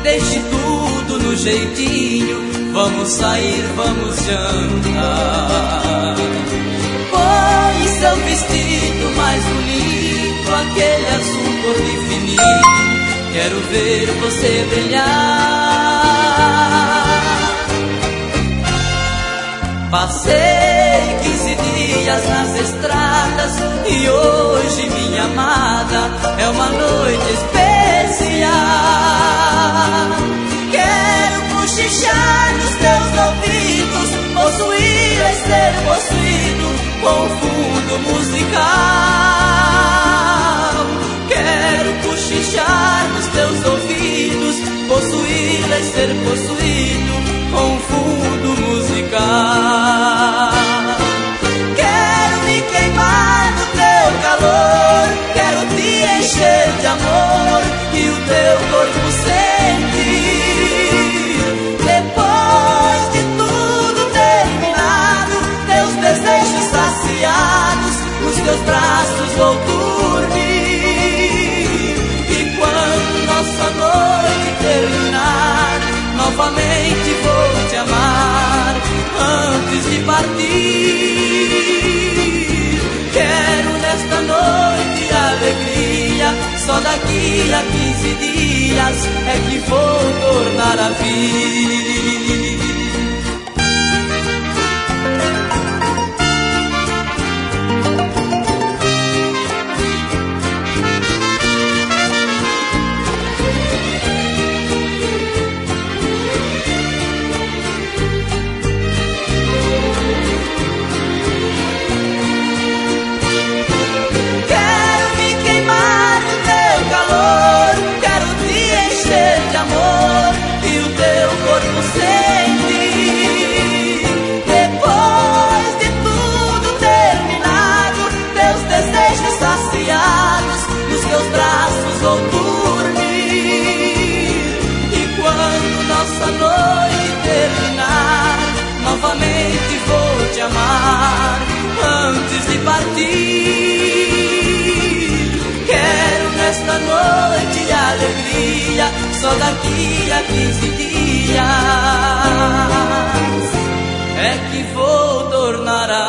deixe tudo no jeitinho. Vamos sair, vamos jantar. Põe seu vestido mais bonito, aquele azul cor de infinito. Quero ver você brilhar. Passei 15 dias nas estradas e hoje, minha amada, é uma noite especial. Quero cochichar nos teus ouvidos, possuir e ser possuído com fundo musical. Quero cochichar nos teus ouvidos, possuir e ser possuído com fundo musical. Quero me queimar no teu calor, quero te encher de amor e o teu corpo sentir. Depois de tudo terminado, teus desejos saciados, nos teus braços vou dormir. E quando nossa noite terminar, novamente vou te amar antes de partir. Quero nesta noite alegria, só daqui a 15 dias é que vou tornar a vir. Novamente vou te amar antes de partir. Quero nesta noite alegria, só daqui a 15 dias é que vou tornar a